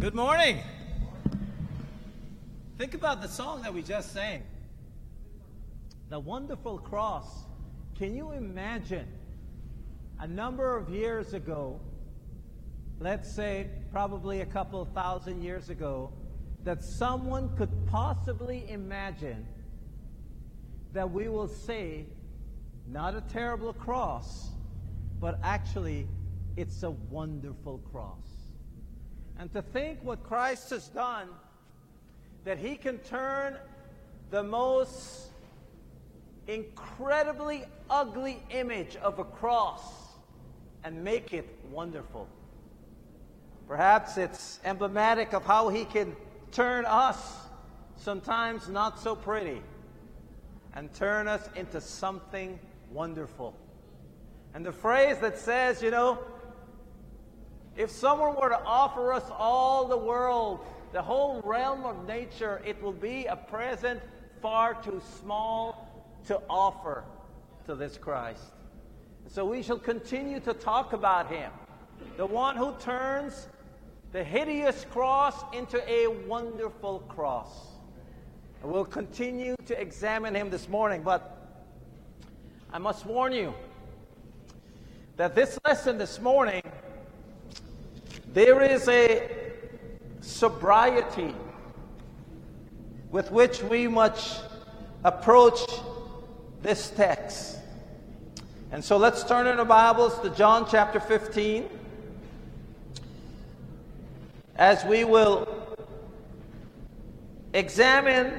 Good morning. Think about the song that we just sang. The Wonderful Cross. Can you imagine a number of years ago, let's say probably a couple of thousand years ago, that someone could possibly imagine that we will say, not a terrible cross, but actually it's a wonderful cross. And to think what Christ has done, that he can turn the most incredibly ugly image of a cross and make it wonderful. Perhaps it's emblematic of how he can turn us, sometimes not so pretty, and turn us into something wonderful. And the phrase that says, if someone were to offer us all the world, the whole realm of nature, it will be a present far too small to offer to this Christ. So we shall continue to talk about him, the one who turns the hideous cross into a wonderful cross. And we'll continue to examine him this morning, but I must warn you that this lesson this morning, there is a sobriety with which we must approach this text. And so let's turn in our Bibles to John chapter 15, as we will examine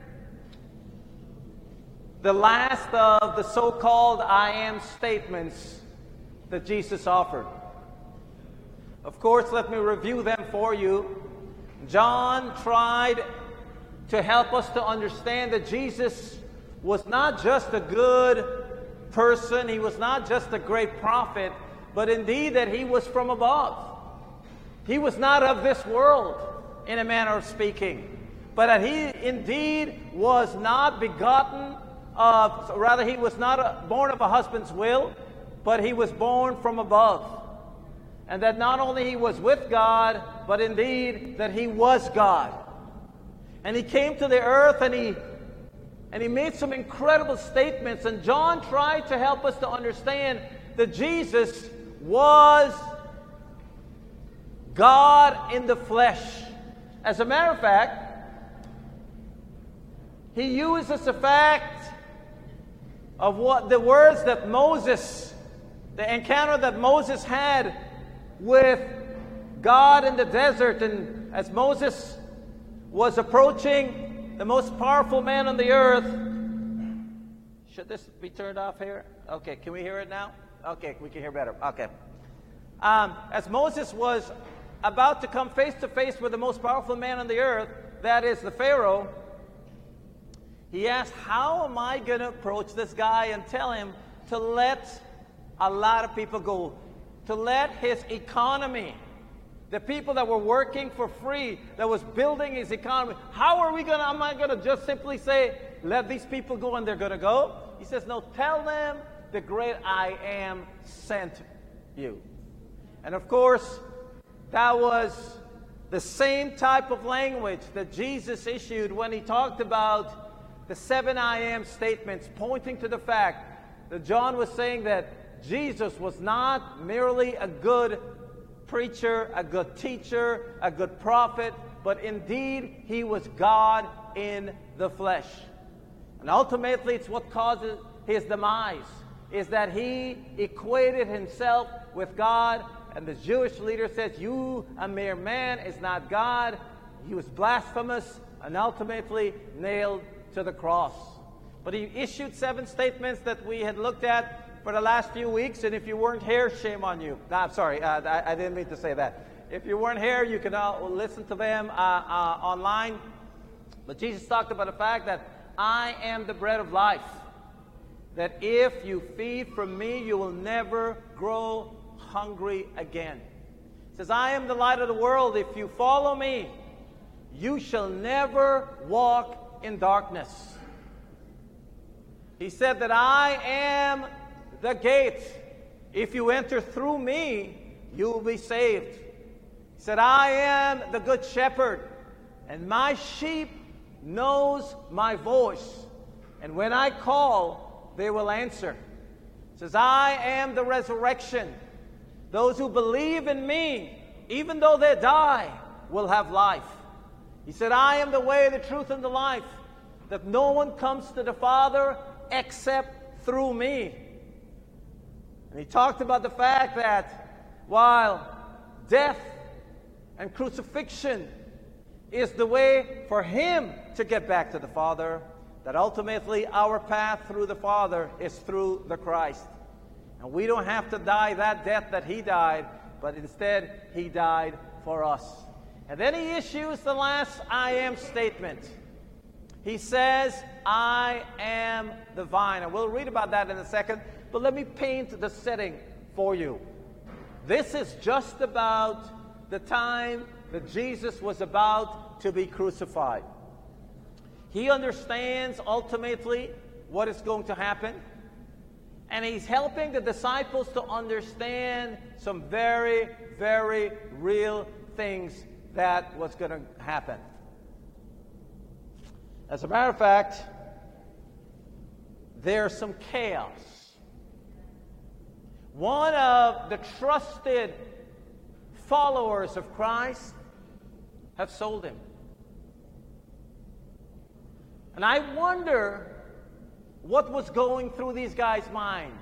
the last of the so-called I am statements that Jesus offered. Of course, let me review them for you. John tried to help us to understand that Jesus was not just a good person, he was not just a great prophet, but indeed that he was from above. He was not of this world, in a manner of speaking, but that he indeed was not begotten of, rather he was not born of a husband's will, but he was born from above. And that not only he was with God, but indeed that he was God. And he came to the earth and he made some incredible statements. And John tried to help us to understand that Jesus was God in the flesh. As a matter of fact, he uses the fact of what the words that Moses, the encounter that Moses had with God in the desert, and as Moses was approaching the most powerful man on the earth. Should this be turned off here? Okay, can we hear it now? Okay, we can hear better. Okay. As Moses was about to come face to face with the most powerful man on the earth, that is the Pharaoh, he asked, how am I going to approach this guy and tell him to let a lot of people go? To let his economy, the people that were working for free, that was building his economy, am I going to just simply say, let these people go and they're going to go? He says, no, tell them the great I am sent you. And of course, that was the same type of language that Jesus issued when he talked about the 7 I am statements, pointing to the fact that John was saying that Jesus was not merely a good preacher, a good teacher, a good prophet, but indeed he was God in the flesh. And ultimately it's what causes his demise, is that he equated himself with God, and the Jewish leader says, you, a mere man, is not God. He was blasphemous and ultimately nailed to the cross. But he issued 7 statements that we had looked at for the last few weeks, and if you weren't here, shame on you. No, I'm sorry, I didn't mean to say that. If you weren't here, you can listen to them online. But Jesus talked about the fact that I am the bread of life, that if you feed from me, you will never grow hungry again. He says, I am the light of the world. If you follow me, you shall never walk in darkness. He said that I am the gate. If you enter through me, you will be saved. He said, I am the good shepherd, and my sheep knows my voice. And when I call, they will answer. He says, I am the resurrection. Those who believe in me, even though they die, will have life. He said, I am the way, the truth, and the life, that no one comes to the Father except through me. And he talked about the fact that while death and crucifixion is the way for him to get back to the Father, that ultimately our path through the Father is through the Christ. And we don't have to die that death that he died, but instead he died for us. And then he issues the last I am statement. He says, I am the vine. And we'll read about that in a second, but let me paint the setting for you. This is just about the time that Jesus was about to be crucified. He understands ultimately what is going to happen, and he's helping the disciples to understand some very, very real things that was going to happen. As a matter of fact, there's some chaos. One of the trusted followers of Christ have sold him. And I wonder what was going through these guys' minds.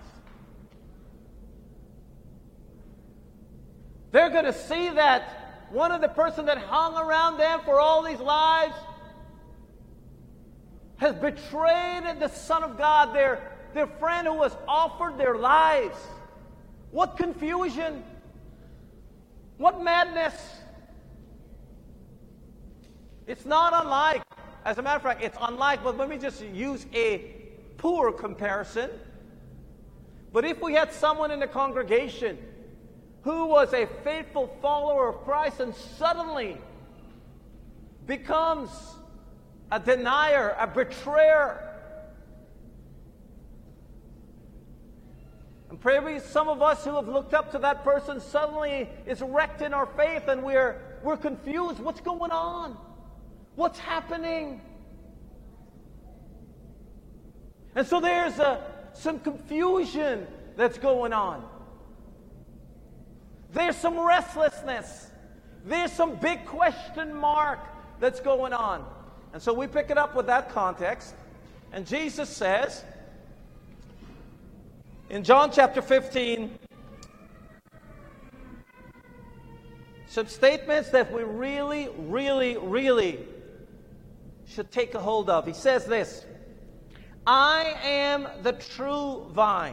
They're going to see that one of the person that hung around them for all these lives has betrayed the Son of God, their friend who has offered their lives. What confusion! What madness! It's not unlike, as a matter of fact, it's unlike, but let me just use a poor comparison. But if we had someone in the congregation who was a faithful follower of Christ and suddenly becomes a denier, a betrayer, and probably some of us who have looked up to that person suddenly is wrecked in our faith, and we're confused. What's going on? What's happening? And so there's some confusion that's going on. There's some restlessness. There's some big question mark that's going on. And so we pick it up with that context. And Jesus says, in John chapter 15, some statements that we really, really, really should take a hold of. He says this, I am the true vine,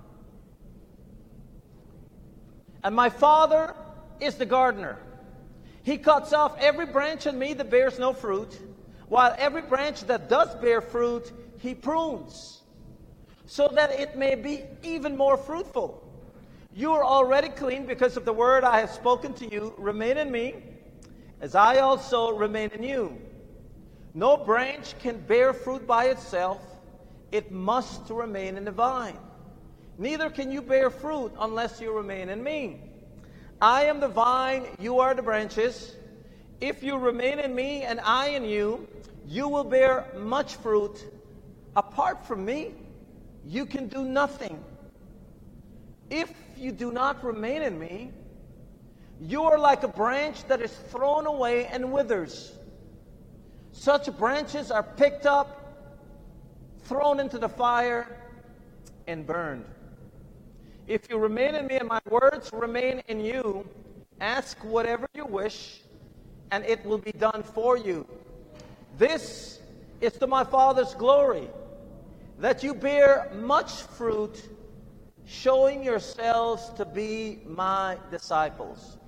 and my Father is the gardener. He cuts off every branch in me that bears no fruit, while every branch that does bear fruit, he prunes, so that it may be even more fruitful. You are already clean because of the word I have spoken to you. Remain in me, as I also remain in you. No branch can bear fruit by itself. It must remain in the vine. Neither can you bear fruit unless you remain in me. I am the vine, you are the branches. If you remain in me and I in you, you will bear much fruit. Apart from me, you can do nothing. If you do not remain in me, you are like a branch that is thrown away and withers. Such branches are picked up, thrown into the fire, and burned. If you remain in me and my words remain in you, ask whatever you wish, and it will be done for you. This is to my Father's glory, that you bear much fruit, showing yourselves to be my disciples.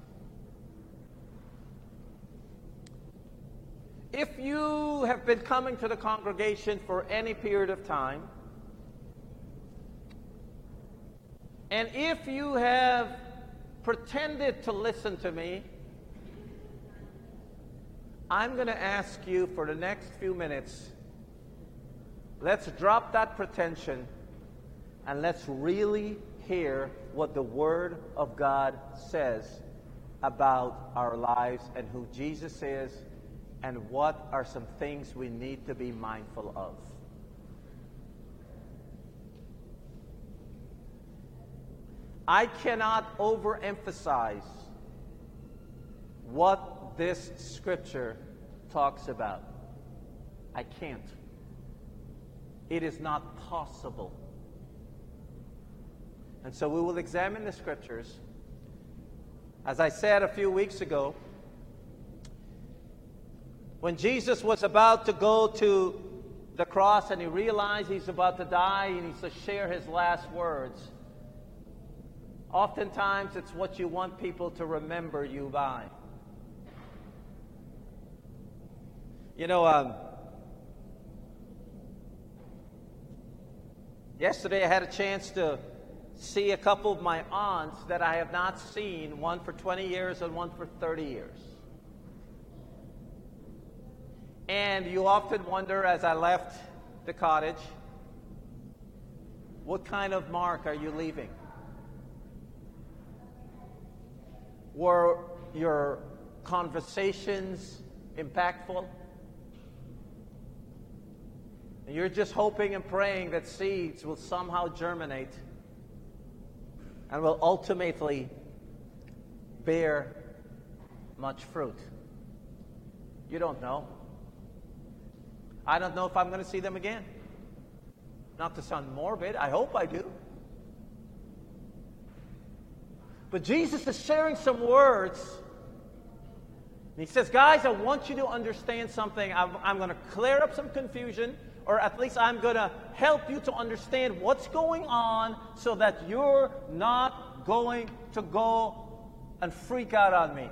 If you have been coming to the congregation for any period of time, and if you have pretended to listen to me, I'm going to ask you for the next few minutes, let's drop that pretension and let's really hear what the Word of God says about our lives and who Jesus is and what are some things we need to be mindful of. I cannot overemphasize what this scripture talks about. I can't. It is not possible. And so we will examine the scriptures. As I said a few weeks ago, when Jesus was about to go to the cross and he realized he's about to die and he's to share his last words, oftentimes it's what you want people to remember you by. Yesterday I had a chance to see a couple of my aunts that I have not seen, one for 20 years and one for 30 years. And you often wonder, as I left the cottage, what kind of mark are you leaving? Were your conversations impactful? And you're just hoping and praying that seeds will somehow germinate and will ultimately bear much fruit. You don't know. I don't know if I'm going to see them again. Not to sound morbid, I hope I do. But Jesus is sharing some words. And he says, guys, I want you to understand something. I'm going to clear up some confusion, or at least I'm going to help you to understand what's going on so that you're not going to go and freak out on me.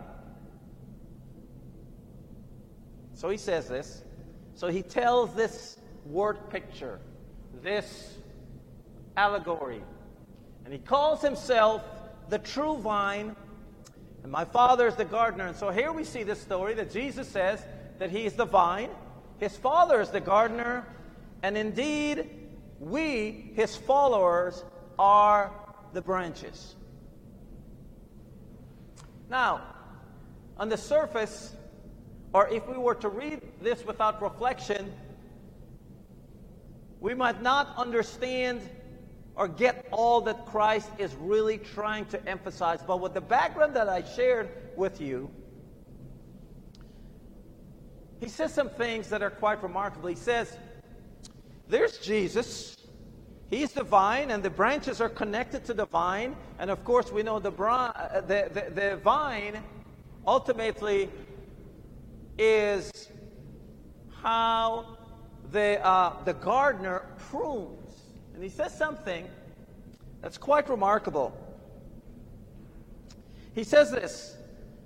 So he says this. So he tells this word picture, this allegory. And he calls himself the true vine, and my Father is the gardener. And so here we see this story that Jesus says that he is the vine, his Father is the gardener, and indeed we, his followers, are the branches. Now, on the surface, or if we were to read this without reflection, we might not understand or get all that Christ is really trying to emphasize. But with the background that I shared with you, he says some things that are quite remarkable. He says, there's Jesus. He's the vine, and the branches are connected to the vine. And of course, we know the vine ultimately is how the gardener prunes. And he says something that's quite remarkable. He says this.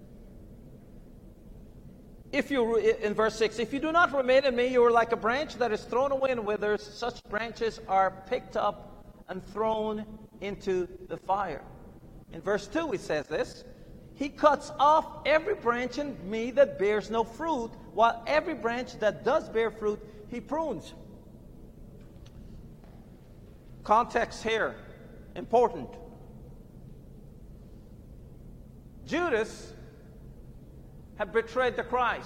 In verse 6, if you do not remain in me, you are like a branch that is thrown away and withers. Such branches are picked up and thrown into the fire. In verse 2, he says this. He cuts off every branch in me that bears no fruit, while every branch that does bear fruit, he prunes. Context here, important. Judas had betrayed the Christ.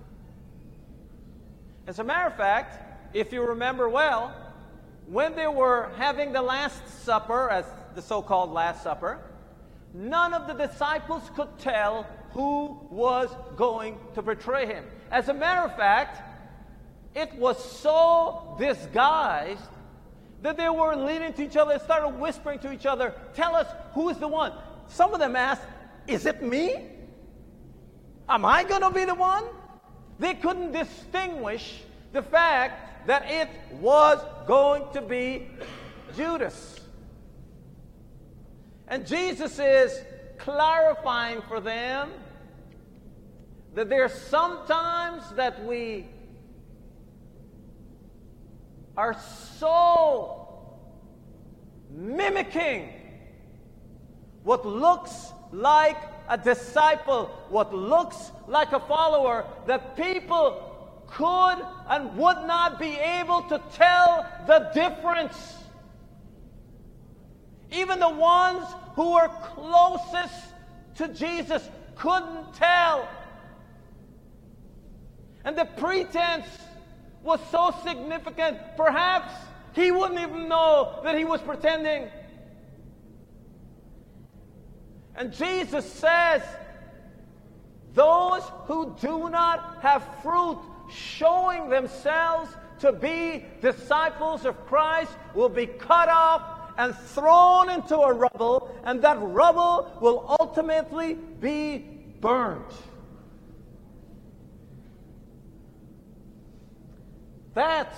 As a matter of fact, if you remember well, when they were having the Last Supper, as the so-called Last Supper, none of the disciples could tell who was going to betray him. As a matter of fact, it was so disguised that they were leaning to each other and started whispering to each other, tell us who is the one. Some of them asked, is it me? Am I going to be the one? They couldn't distinguish the fact that it was going to be Judas. And Jesus is clarifying for them that there's sometimes that we are so mimicking what looks like a disciple, what looks like a follower, that people could and would not be able to tell the difference. Even the ones who were closest to Jesus couldn't tell. And the pretense was so significant, perhaps he wouldn't even know that he was pretending. And Jesus says, those who do not have fruit showing themselves to be disciples of Christ will be cut off and thrown into a rubble, and that rubble will ultimately be burned. That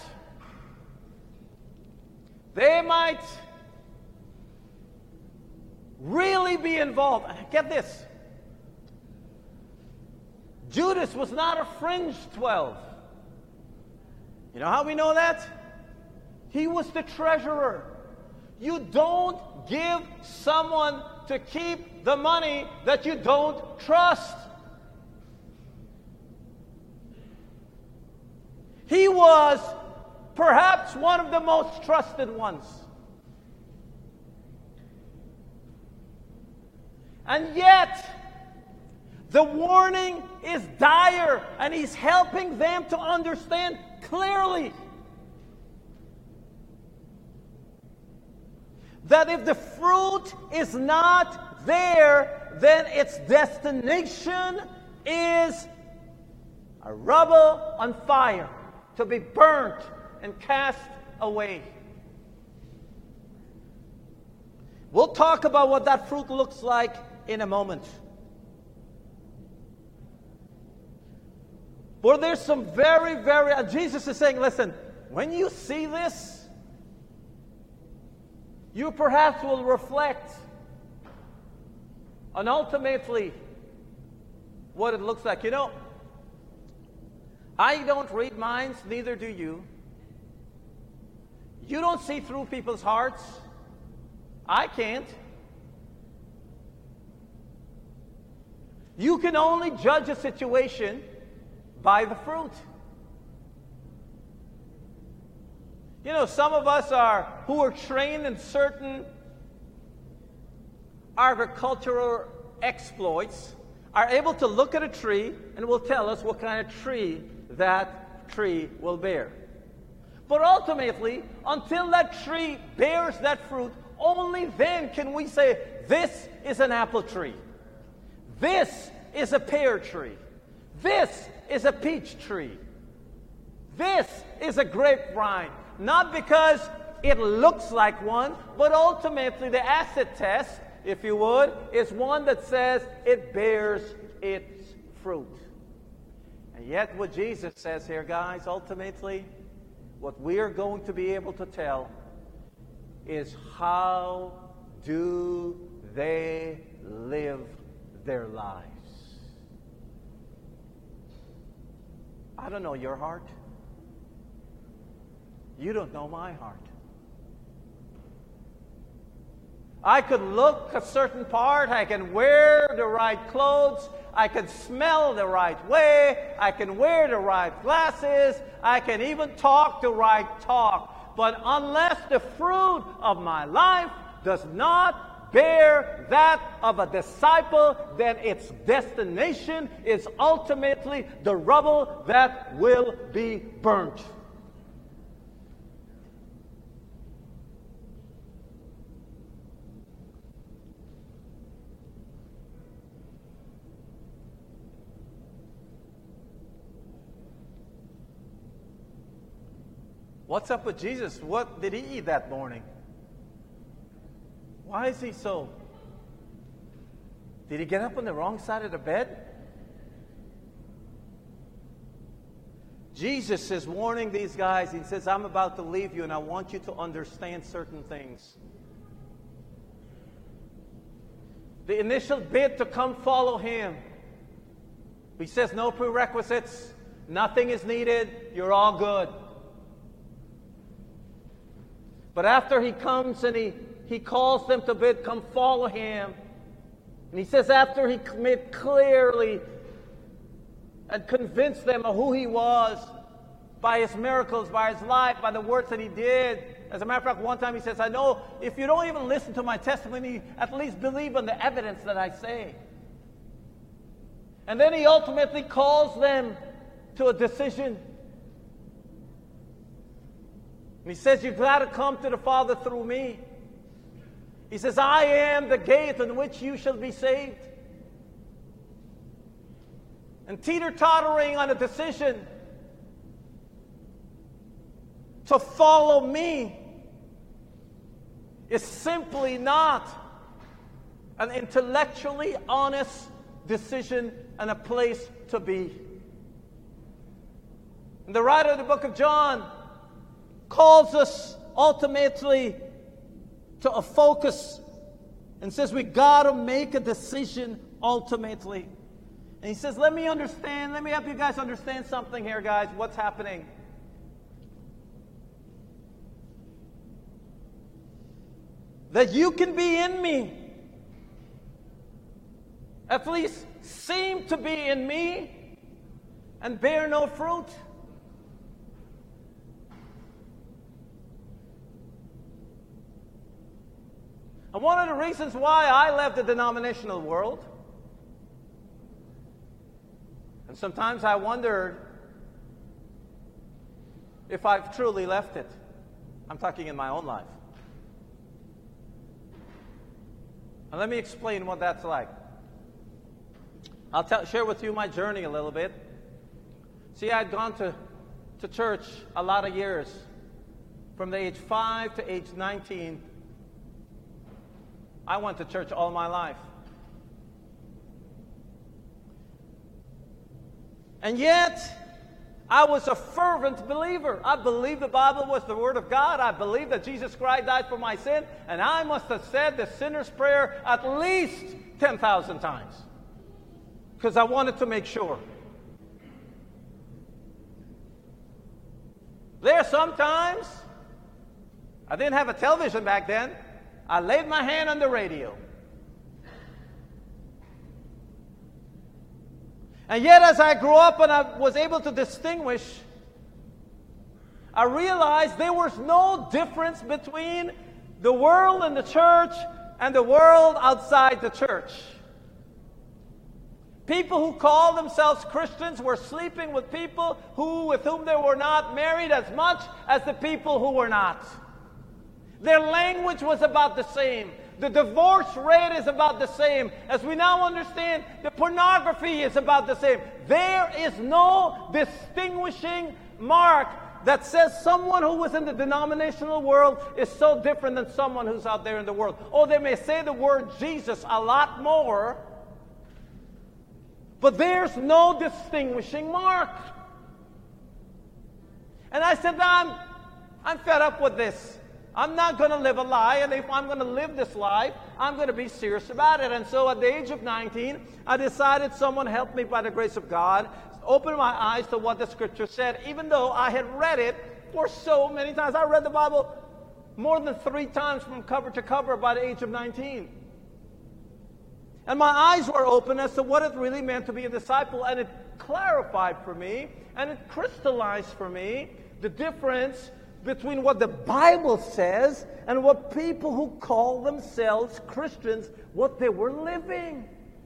they might really be involved. Get this. Judas was not a fringe 12. You know how we know that? He was the treasurer. You don't give someone to keep the money that you don't trust. He was perhaps one of the most trusted ones. And yet, the warning is dire, and he's helping them to understand clearly that if the fruit is not there, then its destination is a rubble on fire, to be burnt and cast away. We'll talk about what that fruit looks like in a moment. But there's some Jesus is saying, listen, when you see this, you perhaps will reflect on ultimately what it looks like. You know, I don't read minds, neither do you. You don't see through people's hearts. I can't. You can only judge a situation by the fruit. You know, some of us who are trained in certain agricultural exploits are able to look at a tree and will tell us what kind of tree that tree will bear. But ultimately, until that tree bears that fruit, only then can we say, this is an apple tree. This is a pear tree. This is a peach tree. This is a grapevine. Not because it looks like one, but ultimately the acid test, if you would, is one that says it bears its fruit. And yet what Jesus says here, guys, ultimately, what we are going to be able to tell is how do they live their lives. I don't know your heart. You don't know my heart. I could look a certain part. I can wear the right clothes. I can smell the right way. I can wear the right glasses. I can even talk the right talk. But unless the fruit of my life does not bear that of a disciple, then its destination is ultimately the rubble that will be burnt. What's up with Jesus? What did he eat that morning? Why is he so? Did he get up on the wrong side of the bed? Jesus is warning these guys. He says, I'm about to leave you and I want you to understand certain things. The initial bid to come follow him. He says no prerequisites. Nothing is needed. You're all good. But after he comes and he calls them to bid, come follow him. And he says after he made clearly and convinced them of who he was by his miracles, by his life, by the works that he did. As a matter of fact, one time he says, I know if you don't even listen to my testimony, at least believe on the evidence that I say. And then he ultimately calls them to a decision. And he says, you've got to come to the Father through me. He says, I am the gate in which you shall be saved. And teeter-tottering on a decision to follow me is simply not an intellectually honest decision and a place to be. And the writer of the book of John calls us ultimately to a focus and says we got to make a decision ultimately. And he says, let me help you guys understand something here, guys, what's happening. That you can be in me, at least seem to be in me, and bear no fruit. And one of the reasons why I left the denominational world, and sometimes I wondered if I've truly left it. I'm talking in my own life. And let me explain what that's like. I'll share with you my journey a little bit. See, I'd gone to church a lot of years. From the age 5 to age 19, I went to church all my life. And yet, I was a fervent believer. I believed the Bible was the Word of God. I believed that Jesus Christ died for my sin. And I must have said the sinner's prayer at least 10,000 times. Because I wanted to make sure. There sometimes, I didn't have a television back then. I laid my hand on the radio. And yet as I grew up and I was able to distinguish, I realized there was no difference between the world in the church and the world outside the church. People who call themselves Christians were sleeping with people with whom they were not married as much as the people who were not. Their language was about the same. The divorce rate is about the same. As we now understand, the pornography is about the same. There is no distinguishing mark that says someone who was in the denominational world is so different than someone who's out there in the world. Oh, they may say the word Jesus a lot more, but there's no distinguishing mark. And I said, I'm fed up with this. I'm not going to live a lie, and if I'm going to live this life, I'm going to be serious about it. And so at the age of 19, I decided someone helped me by the grace of God, open my eyes to what the Scripture said, even though I had read it for so many times. I read the Bible more than 3 times from cover to cover by the age of 19. And my eyes were open as to what it really meant to be a disciple, and it clarified for me, and it crystallized for me the difference between what the Bible says and what people who call themselves Christians, what they were living.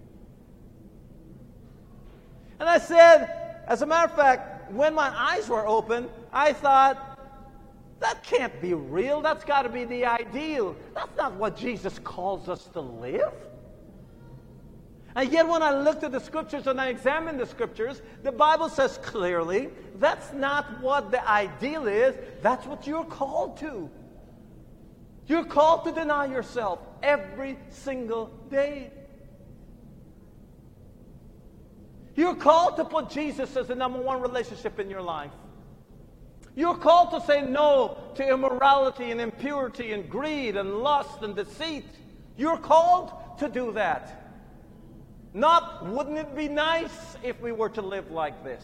And I said, as a matter of fact, when my eyes were open, I thought, that can't be real. That's got to be the ideal. That's not what Jesus calls us to live. And yet when I looked at the Scriptures and I examined the Scriptures, the Bible says clearly, that's not what the ideal is. That's what you're called to. You're called to deny yourself every single day. You're called to put Jesus as the number one relationship in your life. You're called to say no to immorality and impurity and greed and lust and deceit. You're called to do that. Not, wouldn't it be nice if we were to live like this?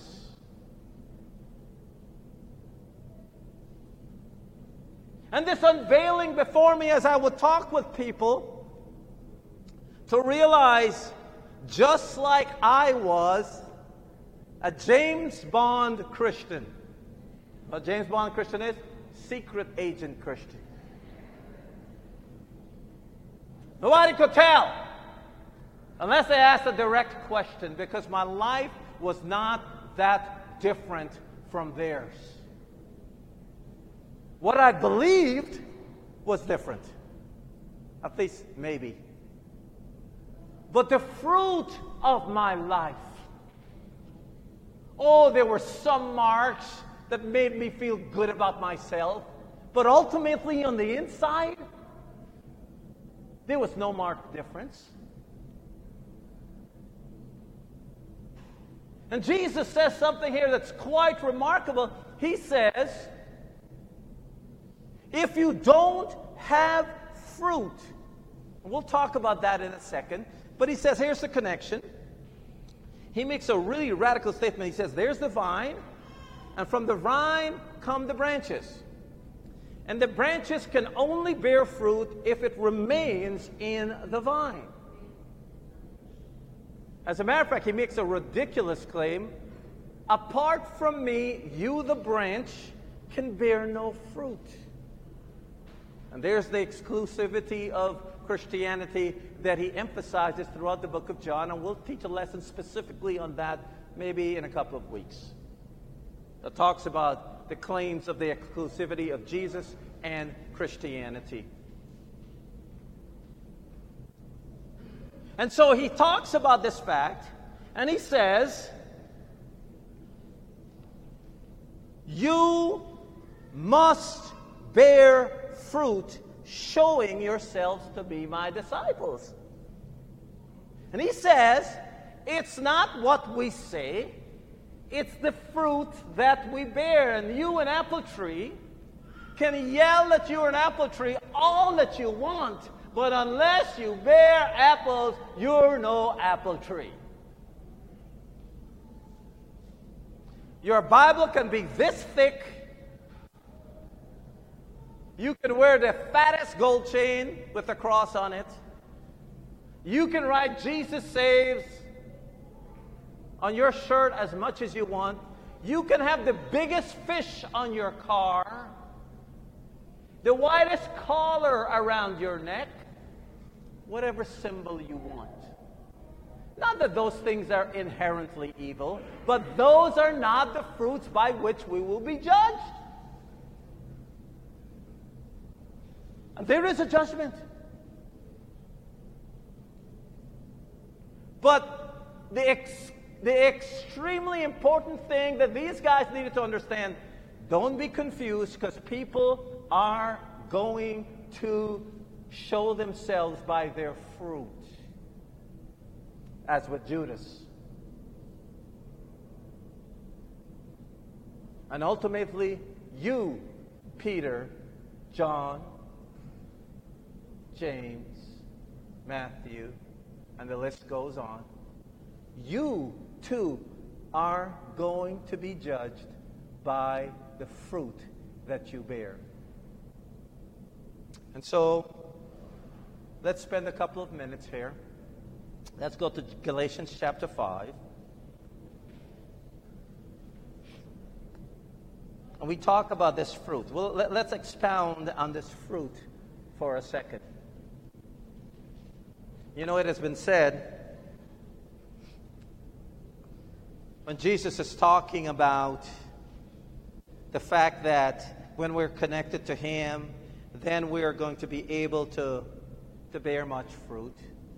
And this unveiling before me as I would talk with people to realize, just like I was a James Bond Christian. What James Bond Christian is? Secret agent Christian. Nobody could tell. Unless I asked a direct question, because my life was not that different from theirs. What I believed was different. At least maybe. But the fruit of my life, there were some marks that made me feel good about myself. But ultimately, on the inside, there was no marked difference. And Jesus says something here that's quite remarkable. He says, if you don't have fruit, and we'll talk about that in a second, but he says, here's the connection. He makes a really radical statement. He says, there's the vine, and from the vine come the branches. And the branches can only bear fruit if it remains in the vine. As a matter of fact, he makes a ridiculous claim. Apart from me, you, the branch, can bear no fruit. And there's the exclusivity of Christianity that he emphasizes throughout the book of John, and we'll teach a lesson specifically on that maybe in a couple of weeks. That talks about the claims of the exclusivity of Jesus and Christianity. And so he talks about this fact, and he says, you must bear fruit, showing yourselves to be my disciples. And he says, it's not what we say, it's the fruit that we bear. And you, an apple tree, can yell that you're an apple tree all that you want, but unless you bear apples, you're no apple tree. Your Bible can be this thick. You can wear the fattest gold chain with a cross on it. You can write Jesus Saves on your shirt as much as you want. You can have the biggest fish on your car, the widest collar around your neck, whatever symbol you want. Not that those things are inherently evil, but those are not the fruits by which we will be judged. And there is a judgment. But the extremely important thing that these guys needed to understand, don't be confused, because people are going to show themselves by their fruit, as with Judas. And ultimately, you, Peter, John, James, Matthew, and the list goes on, you too are going to be judged by the fruit that you bear. And so, let's spend a couple of minutes here. Let's go to Galatians chapter 5. And we talk about this fruit. Well, let's expound on this fruit for a second. You know, it has been said, when Jesus is talking about the fact that when we're connected to Him, then we are going to be able to bear much fruit.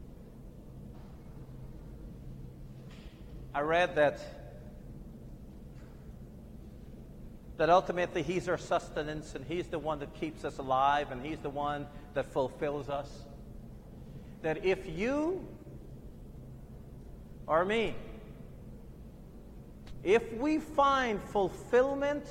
I read that ultimately He's our sustenance, and He's the one that keeps us alive, and He's the one that fulfills us. That if you or me, if we find fulfillment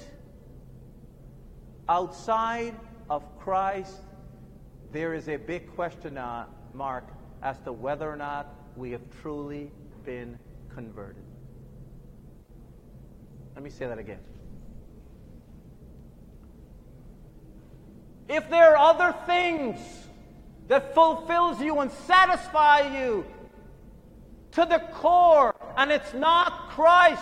outside of Christ, there is a big question mark as to whether or not we have truly been converted. Let me say that again. If there are other things that fulfills you and satisfy you to the core, and it's not Christ,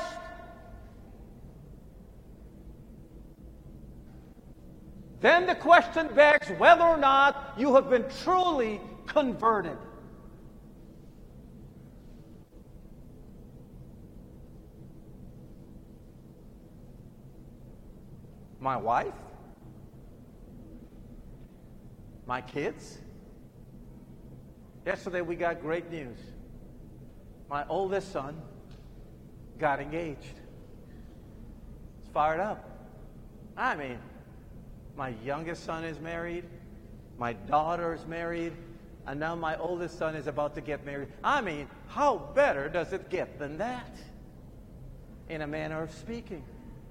then the question begs whether or not you have been truly converted. My wife? My kids? Yesterday we got great news. My oldest son got engaged. He's fired up. I mean, my youngest son is married. My daughter is married. And now my oldest son is about to get married. I mean, how better does it get than that? In a manner of speaking.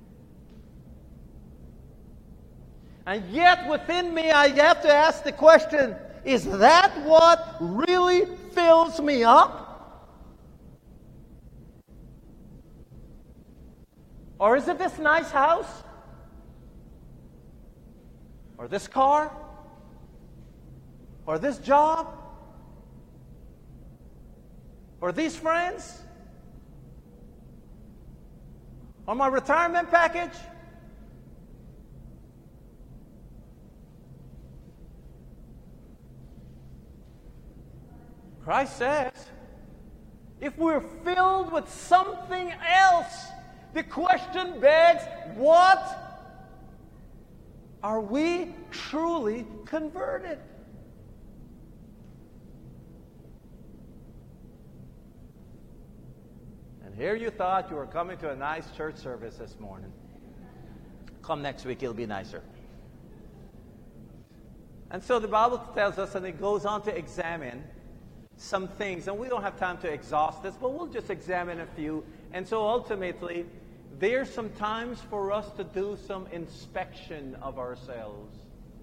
And yet within me I have to ask the question, is that what really fills me up? Or is it this nice house? Or this car? Or this job? Or these friends? Or my retirement package? Christ says, if we're filled with something else, the question begs, what are we truly converted? And here you thought you were coming to a nice church service this morning. Come next week, it'll be nicer. And so the Bible tells us, and it goes on to examine some things, and we don't have time to exhaust this, but we'll just examine a few. And so ultimately, there's some times for us to do some inspection of ourselves.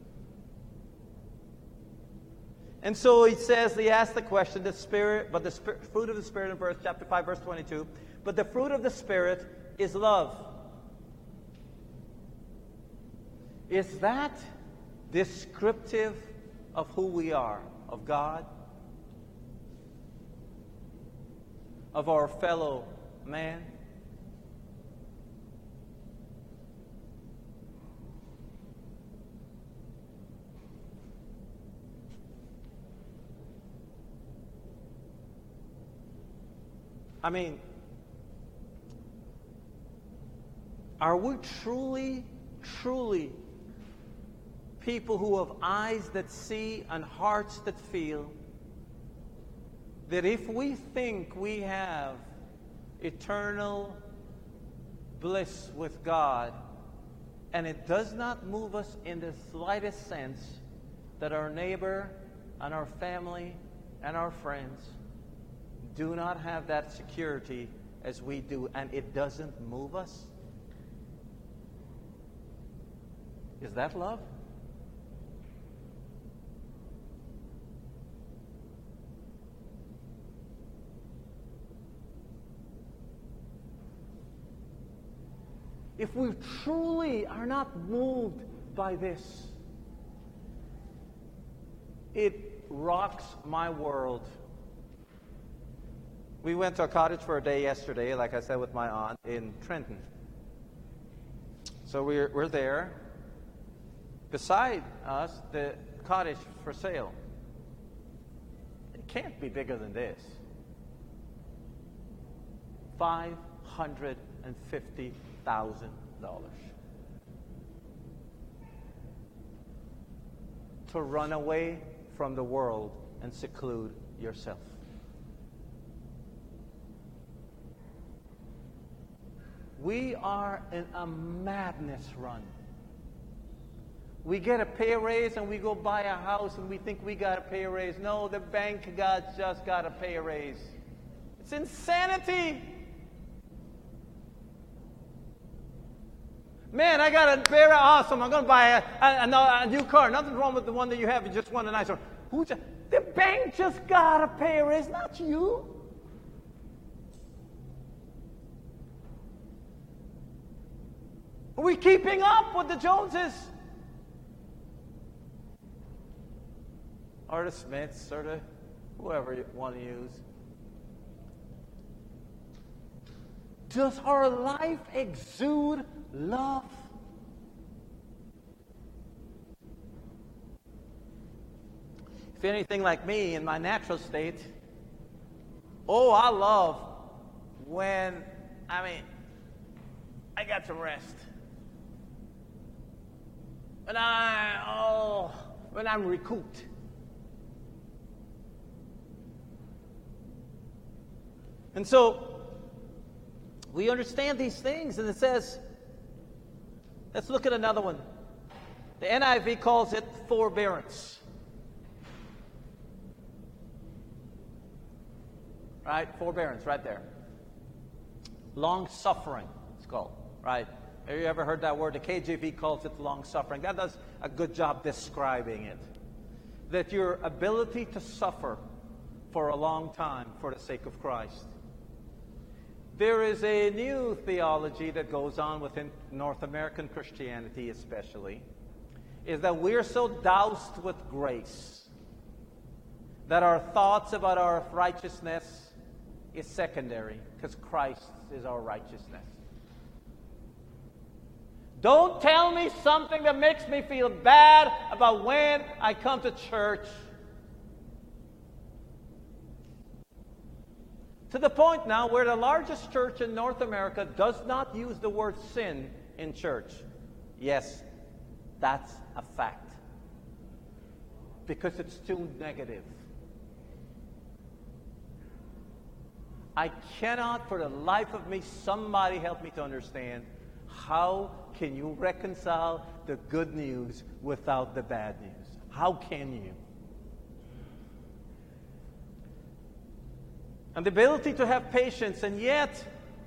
And so he says, he asks the question, fruit of the Spirit in chapter 5, verse 22, but the fruit of the Spirit is love. Is that descriptive of who we are, of God? Of our fellow man? I mean, are we truly people who have eyes that see and hearts that feel? That if we think we have eternal bliss with God, and it does not move us in the slightest sense that our neighbor and our family and our friends do not have that security as we do, and it doesn't move us, is that love? If we truly are not moved by this, it rocks my world. We went to a cottage for a day yesterday, like I said, with my aunt in Trenton. So we're there. Beside us, the cottage for sale. It can't be bigger than this. $550,000. To run away from the world and seclude yourself. We are in a madness run. We get a pay raise and we go buy a house and we think we got a pay raise. No, the bank just got a pay raise. It's insanity. Man, I got a very awesome. I'm going to buy a new car. Nothing wrong with the one that you have. You just want a nice one. The bank just got a pay raise, not you. Are we keeping up with the Joneses? Or the Smiths, or the whoever you want to use. Does our life exude love? If you're anything like me in my natural state, I love when, I got to rest. when I'm recouped. And so we understand these things, and it says, let's look at another one. The NIV calls it forbearance. Right? Forbearance, right there. Long suffering, it's called, right? Have you ever heard that word? The KJV calls it long suffering. That does a good job describing it. That your ability to suffer for a long time for the sake of Christ. There is a new theology that goes on within North American Christianity especially, is that we're so doused with grace that our thoughts about our righteousness is secondary because Christ is our righteousness. Don't tell me something that makes me feel bad about when I come to church. To the point now where the largest church in North America does not use the word sin in church. Yes, that's a fact. Because it's too negative. I cannot, for the life of me, somebody help me to understand, how can you reconcile the good news without the bad news? How can you? And the ability to have patience, and yet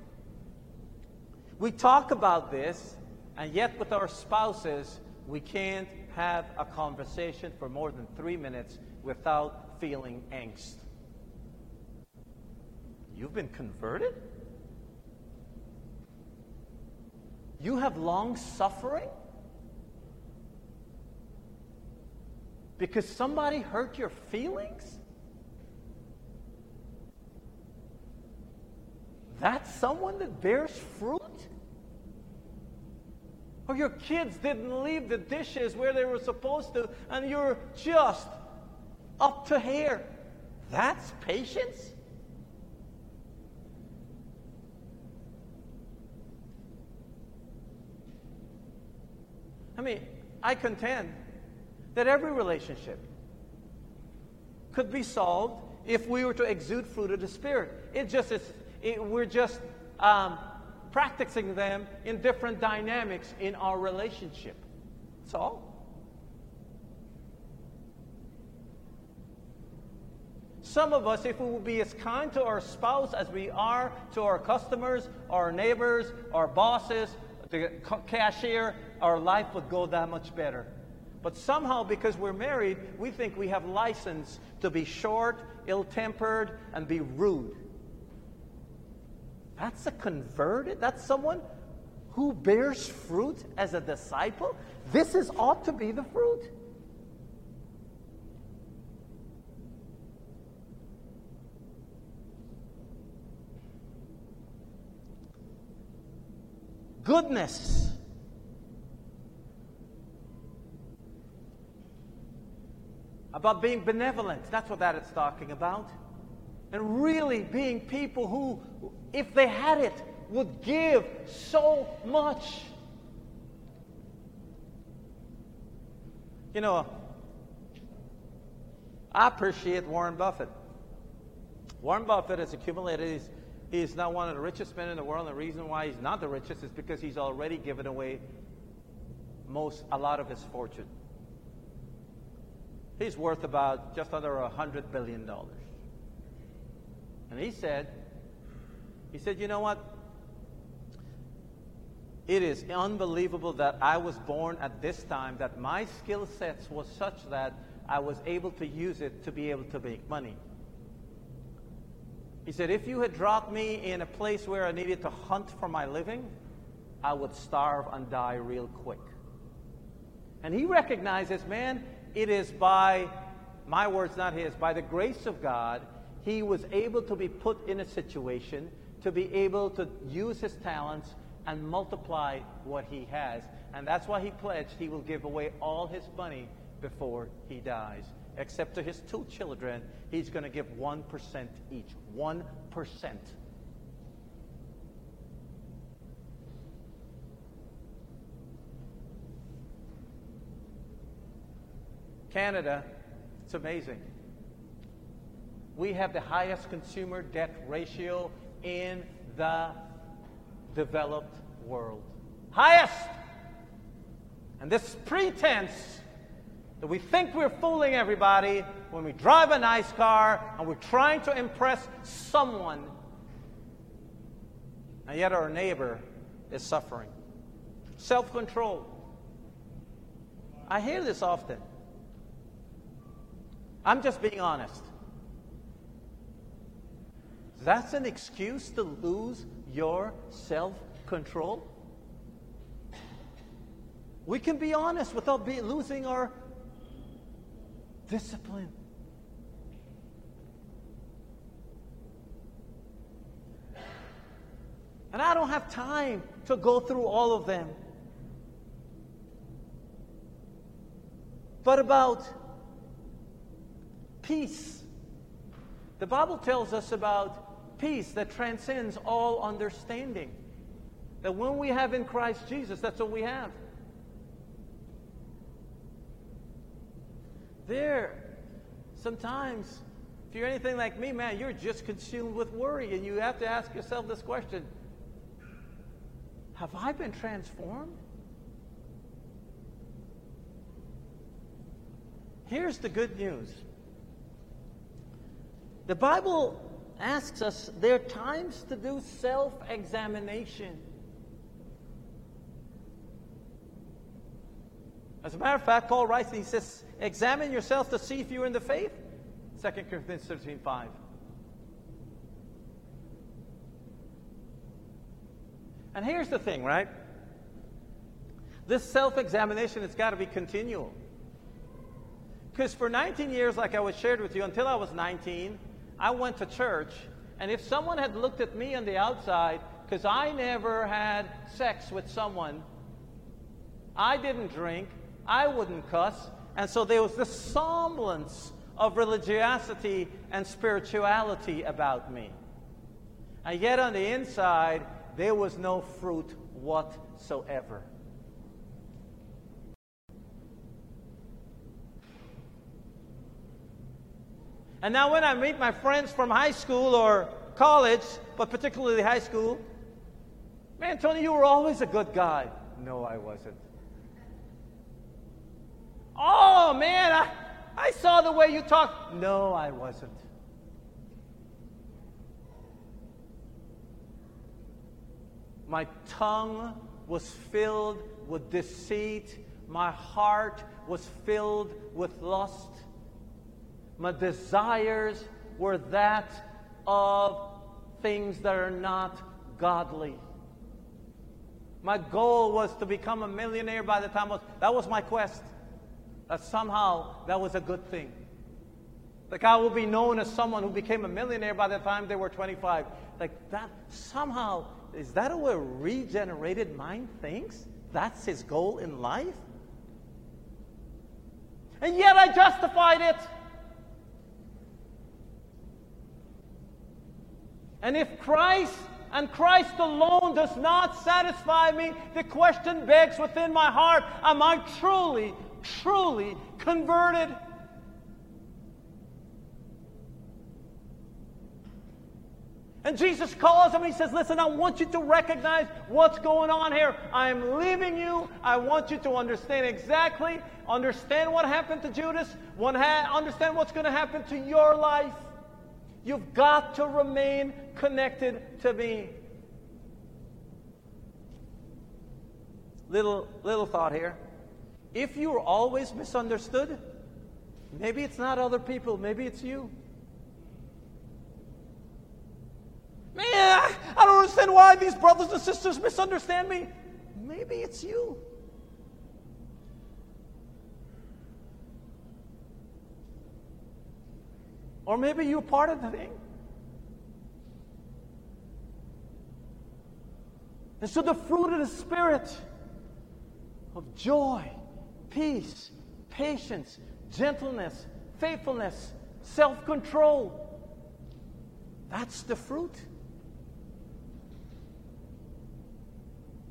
we talk about this, and yet with our spouses, we can't have a conversation for more than 3 minutes without feeling angst. You've been converted? You have long suffering? Because somebody hurt your feelings? That's someone that bears fruit? Or your kids didn't leave the dishes where they were supposed to, and you're just up to here. That's patience? I mean, I contend that every relationship could be solved if we were to exude fruit of the Spirit. We're just practicing them in different dynamics in our relationship. That's all. Some of us, if we will be as kind to our spouse as we are to our customers, our neighbors, our bosses, the cashier, our life would go that much better. But somehow, because we're married, we think we have license to be short, ill-tempered, and be rude. That's a converted? That's someone who bears fruit as a disciple? This ought to be the fruit. Goodness. About being benevolent. That's what that is talking about. And really being people who, if they had it, would give so much. You know, I appreciate Warren Buffett. Warren Buffett has accumulated, he's now one of the richest men in the world. And the reason why he's not the richest is because he's already given away a lot of his fortune. He's worth about just under $100 billion. And he said, you know what? It is unbelievable that I was born at this time, that my skill sets was such that I was able to use it to be able to make money. He said, if you had dropped me in a place where I needed to hunt for my living, I would starve and die real quick. And he recognizes, man, it is by, my words not his, by the grace of God, he was able to be put in a situation to be able to use his talents and multiply what he has. And that's why he pledged he will give away all his money before he dies. Except to his 2 children, he's going to give 1% each. 1%. Canada, it's amazing. We have the highest consumer debt ratio in the developed world. Highest! And this pretense that we think we're fooling everybody when we drive a nice car and we're trying to impress someone, and yet our neighbor is suffering. Self-control. I hear this often. I'm just being honest. That's an excuse to lose your self-control? We can be honest without losing our discipline. And I don't have time to go through all of them. But about peace. The Bible tells us about peace that transcends all understanding. That when we have in Christ Jesus, that's what we have. Sometimes, if you're anything like me, man, you're just consumed with worry, and you have to ask yourself this question: have I been transformed? Here's the good news. The Bible asks us there are times to do self-examination. As a matter of fact, Paul writes and he says, examine yourself to see if you're in the faith. 2 Corinthians 13:5. And here's the thing, right? This self-examination has got to be continual. Because for 19 years, like I was shared with you, until I was 19, I went to church, and if someone had looked at me on the outside, because I never had sex with someone, I didn't drink, I wouldn't cuss, and so there was this semblance of religiosity and spirituality about me. And yet on the inside, there was no fruit whatsoever. And now when I meet my friends from high school or college, but particularly high school, man, Tony, you were always a good guy. No, I wasn't. Oh, man, I saw the way you talked. No, I wasn't. My tongue was filled with deceit. My heart was filled with lust. My desires were that of things that are not godly. My goal was to become a millionaire by the time that was my quest. That somehow that was a good thing. Like I will be known as someone who became a millionaire by the time they were 25. Like that somehow, is that how a regenerated mind thinks? That's his goal in life? And yet I justified it. And if Christ and Christ alone does not satisfy me, the question begs within my heart, am I truly, truly converted? And Jesus calls him and he says, listen, I want you to recognize what's going on here. I am leaving you. I want you to understand understand what happened to Judas, understand what's going to happen to your life. You've got to remain connected to me. Little thought here. If you're always misunderstood, maybe it's not other people, maybe it's you. Man, I don't understand why these brothers and sisters misunderstand me. Maybe it's you. Or maybe you're part of the thing. And so the fruit of the Spirit of joy, peace, patience, gentleness, faithfulness, self-control, that's the fruit.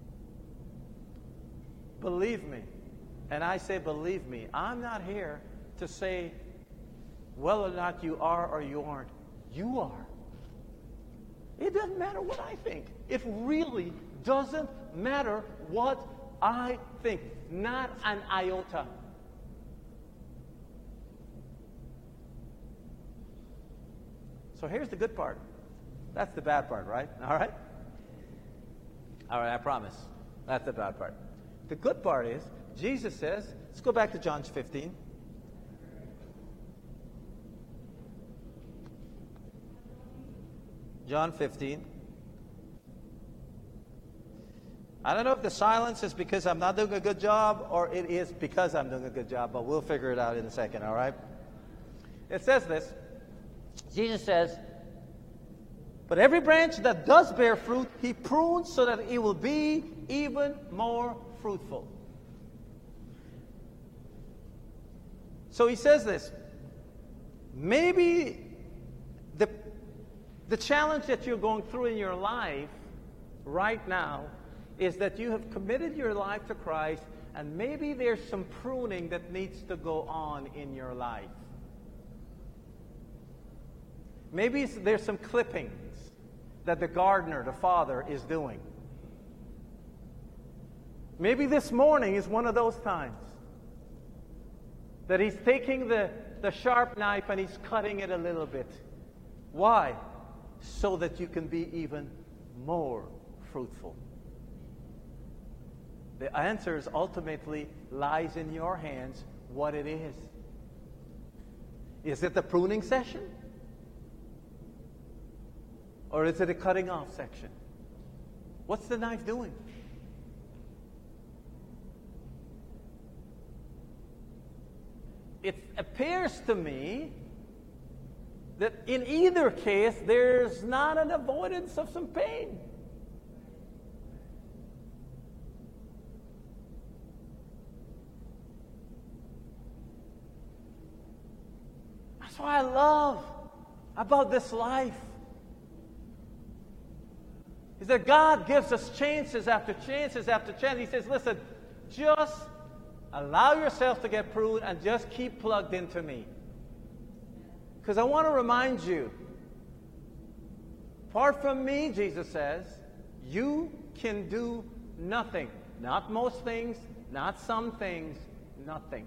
Believe me, and I say believe me, I'm not here to say whether or not you are or you aren't. You are. It doesn't matter what I think. It really doesn't matter what I think. Not an iota. So here's the good part. That's the bad part, right? All right? All right, I promise. That's the bad part. The good part is, Jesus says, let's go back to John 15. John 15. I don't know if the silence is because I'm not doing a good job or it is because I'm doing a good job, but we'll figure it out in a second, all right? It says this. Jesus says, but every branch that does bear fruit, he prunes so that it will be even more fruitful. So he says this. Maybe the challenge that you're going through in your life right now is that you have committed your life to Christ, and maybe there's some pruning that needs to go on in your life. Maybe there's some clippings that the gardener, the Father, is doing. Maybe this morning is one of those times that he's taking the sharp knife and he's cutting it a little bit. Why? So that you can be even more fruitful. The answer ultimately lies in your hands what it is. Is it the pruning session? Or is it a cutting off section? What's the knife doing? It appears to me that in either case, there's not an avoidance of some pain. That's what I love about this life. Is that God gives us chances after chances after chances. He says, listen, just allow yourself to get pruned and just keep plugged into me. Because I want to remind you, apart from me, Jesus says, you can do nothing. Not most things, not some things, nothing.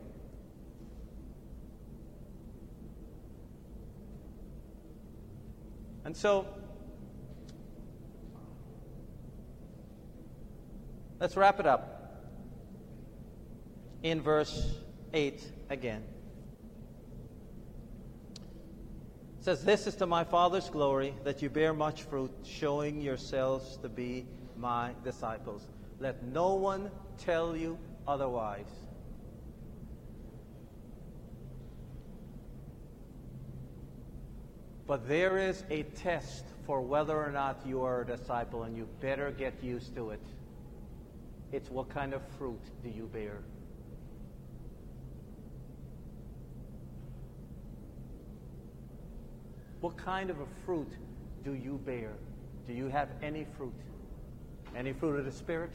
And so, let's wrap it up in verse 8 again. It says, this is to my Father's glory, that you bear much fruit, showing yourselves to be my disciples. Let no one tell you otherwise. But there is a test for whether or not you are a disciple, and you better get used to it. It's what kind of fruit do you bear? What kind of a fruit do you bear? Do you have any fruit? Any fruit of the Spirit?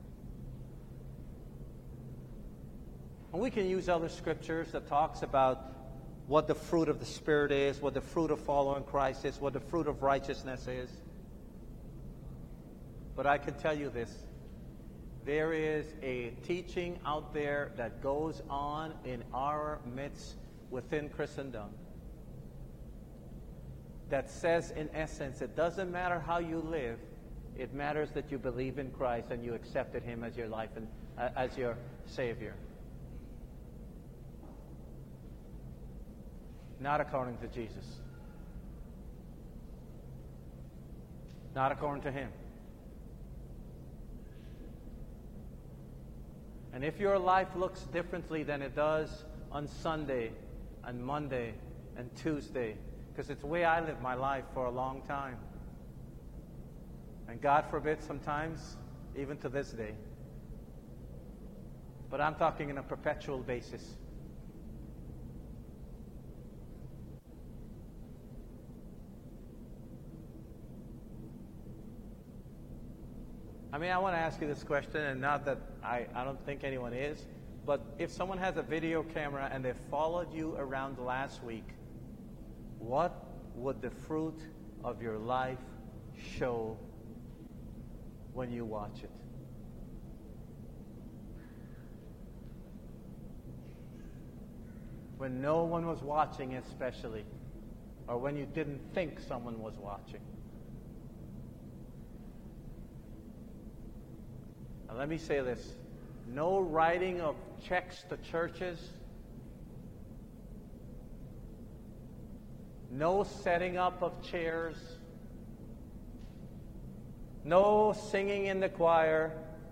And we can use other scriptures that talks about what the fruit of the Spirit is, what the fruit of following Christ is, what the fruit of righteousness is. But I can tell you this. There is a teaching out there that goes on in our midst within Christendom that says, in essence, it doesn't matter how you live. It matters that you believe in Christ and you accepted Him as your life and as your Savior. Not according to Jesus. Not according to Him. And if your life looks differently than it does on Sunday and Monday and Tuesday, because it's the way I lived my life for a long time. And God forbid sometimes, even to this day. But I'm talking on a perpetual basis. I mean, I want to ask you this question, and not that I don't think anyone is, But if someone has a video camera and they followed you around last week, what would the fruit of your life show when you watch it? When no one was watching, especially, or when you didn't think someone was watching. Now let me say this. No writing of checks to churches. No setting up of chairs. No singing in the choir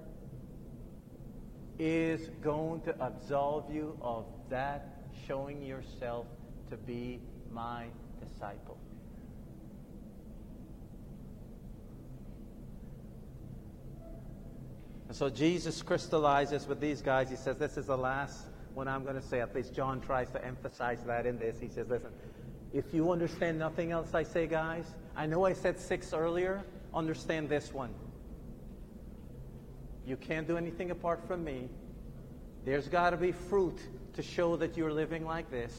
is going to absolve you of that showing yourself to be my disciple. And so Jesus crystallizes with these guys. He says, this is the last one I'm going to say. At least John tries to emphasize that in this. He says, listen, if you understand nothing else I say, guys, I know I said 6 earlier, understand this one. You can't do anything apart from me. There's got to be fruit to show that you're living like this.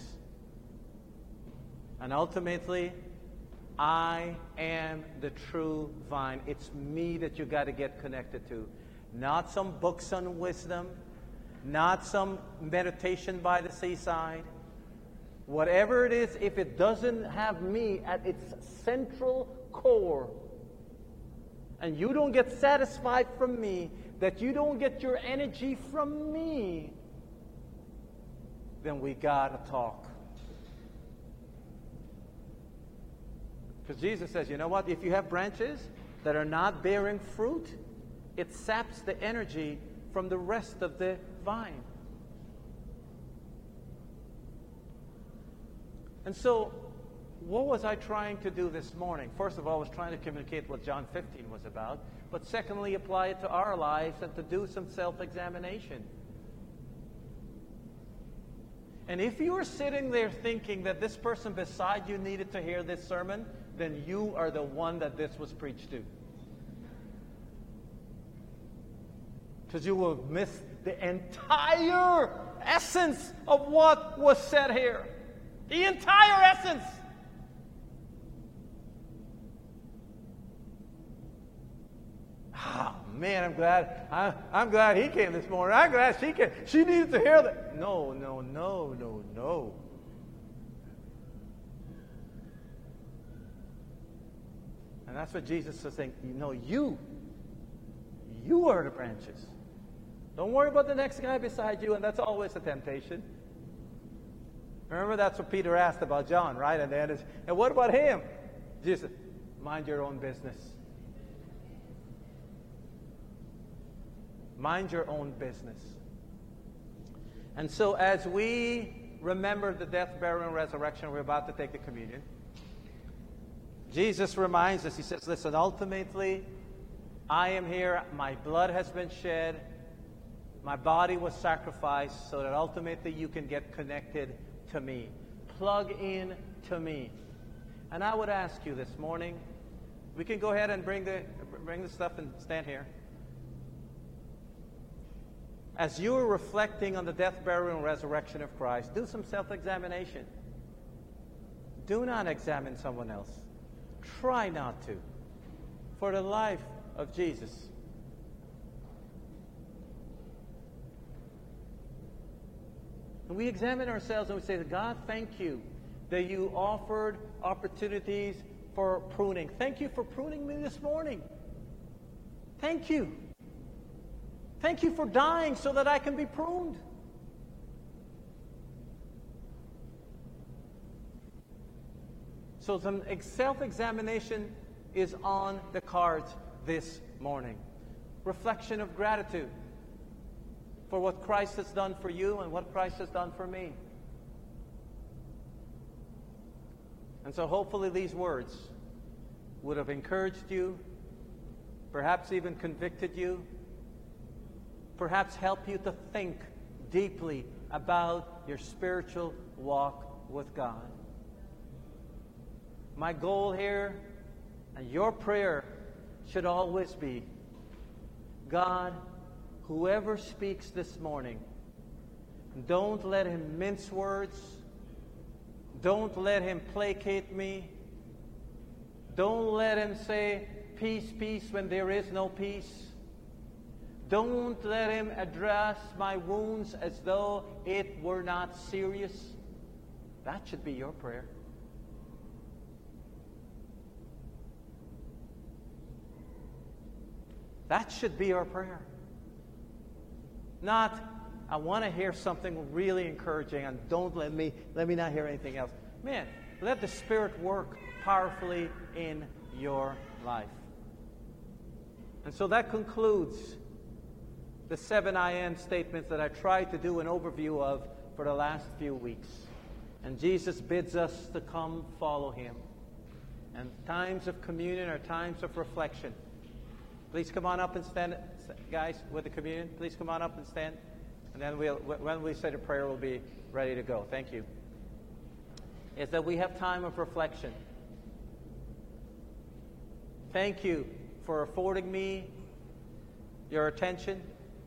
And ultimately, I am the true vine. It's me that you got to get connected to. Not some books on wisdom. Not some meditation by the seaside. Whatever it is, if it doesn't have me at its central core, and you don't get satisfied from me, that you don't get your energy from me, then we got to talk. Because Jesus says, you know what? If you have branches that are not bearing fruit, it saps the energy from the rest of the vine. And so, what was I trying to do this morning? First of all, I was trying to communicate what John 15 was about. But secondly, apply it to our lives and to do some self-examination. And if you are sitting there thinking that this person beside you needed to hear this sermon, then you are the one that this was preached to. Because you will have missed the entire essence of what was said here. The entire essence. Oh, man, I'm glad he came this morning. I'm glad she came. She needed to hear that. No. And that's what Jesus is saying. You are the branches. Don't worry about the next guy beside you, and that's always a temptation. Remember, that's what Peter asked about John, right? And then and what about him? Jesus, mind your own business. Mind your own business. And so as we remember the death, burial, and resurrection, we're about to take the communion. Jesus reminds us, he says, listen, ultimately, I am here. My blood has been shed. My body was sacrificed so that ultimately you can get connected to me. Plug in to me. And I would ask you this morning, we can go ahead and bring the stuff and stand here. As you are reflecting on the death, burial, and resurrection of Christ, do some self-examination. Do not examine someone else. Try not to. For the life of Jesus. And we examine ourselves and we say, God, thank you that you offered opportunities for pruning. Thank you for pruning me this morning. Thank you. Thank you for dying so that I can be pruned. So some self-examination is on the cards this morning. Reflection of gratitude for what Christ has done for you and what Christ has done for me. And so hopefully these words would have encouraged you, perhaps even convicted you, perhaps help you to think deeply about your spiritual walk with God. My goal here and your prayer should always be, God, whoever speaks this morning, Don't let him mince words. Don't let him placate me. Don't let him say, peace, peace, when there is no peace. Don't let him address my wounds as though it were not serious. That should be your prayer. That should be our prayer. Not, I want to hear something really encouraging, and don't let me not hear anything else. Man, let the Spirit work powerfully in your life. And so that concludes the 7 I am statements that I tried to do an overview of for the last few weeks. And Jesus bids us to come follow him. And times of communion are times of reflection. Please come on up and stand, guys, with the communion. Please come on up and stand. And then when we say the prayer, we'll be ready to go. Thank you. Is that we have time of reflection. Thank you for affording me your attention.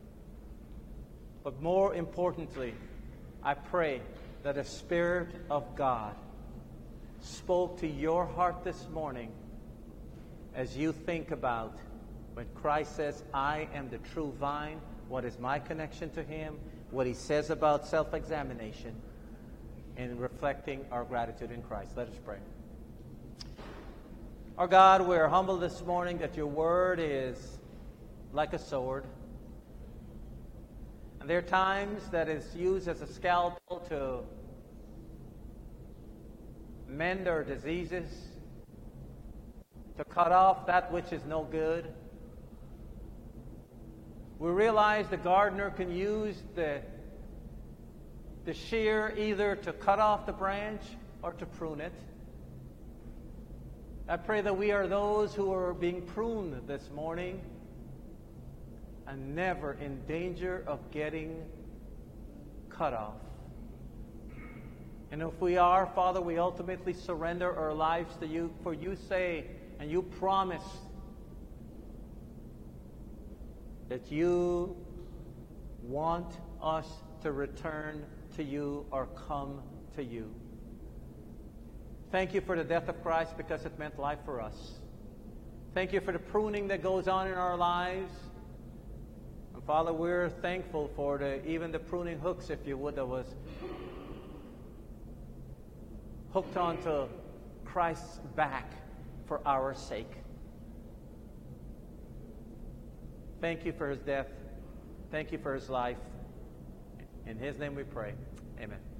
But more importantly, I pray that the Spirit of God spoke to your heart this morning as you think about when Christ says, I am the true vine, what is my connection to him, what he says about self-examination, and reflecting our gratitude in Christ. Let us pray. Our God, we are humbled this morning that your word is like a sword. And there are times that it's used as a scalpel to mend our diseases, to cut off that which is no good. We realize the gardener can use the shear either to cut off the branch or to prune it. I pray that we are those who are being pruned this morning and never in danger of getting cut off. And if we are, Father, we ultimately surrender our lives to you, for you say and you promise that you want us to return to you or come to you. Thank you for the death of Christ because it meant life for us. Thank you for the pruning that goes on in our lives. And Father, we're thankful for even the pruning hooks, if you would, that was hooked onto Christ's back for our sake. Thank you for his death. Thank you for his life. In his name we pray. Amen.